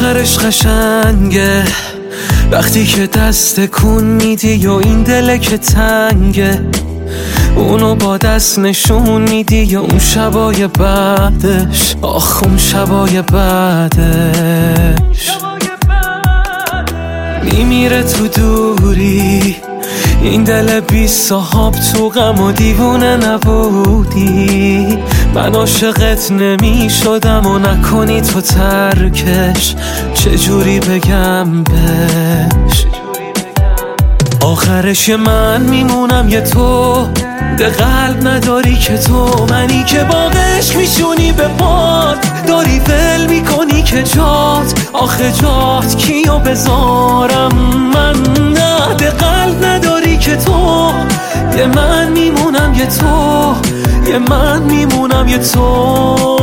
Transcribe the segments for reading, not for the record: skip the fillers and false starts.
آخرش قشنگه وقتی که دست کن میدی و این دله که تنگه، اونو با دست نشون میدی یا اون شبای بعدش، آخ اون شبای بعدش میمیره تو دوری. این دل بی صاحب تو غم و دیوونه نبودی، من عاشقت نمی شدم و نکنی تو ترکش، چجوری بگم بهش. آخرش من میمونم یه تو، ده قلب نداری که تو، منی که با عشق میشونی به پات، داری ول میکنی که جات، آخه جات کیو بذارم من. نه ده قلب نداری که تو، یه من میمونم یه تو، یه من میمونم یه تو.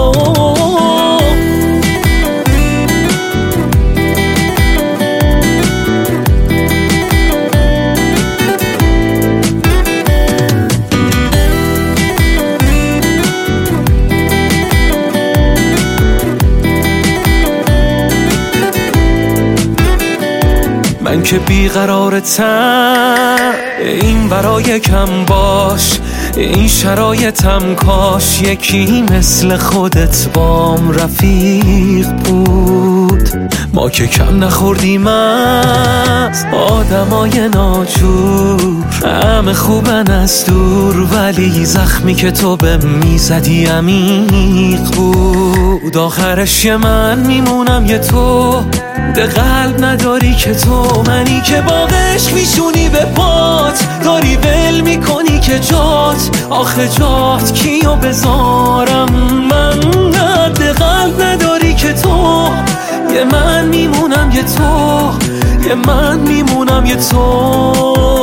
من که بیقرارتم این برای کم باش، این شرایطم کاش یکی مثل خودت بام رفیق بود. ما که کم نخوردیم از آدمای ناجور، همه خوبن از دور، ولی زخمی که تو به میزدی عمیق بود. آخرش یه من میمونم یه تو، ده قلب نداری که تو، منی که با عشق میشونی به پات، داری ول میکنی که جات، آخه جات کیو بذارم من. نه ده قلب نداری که تو، یه من میمونم یه تو، یه من میمونم یه تو.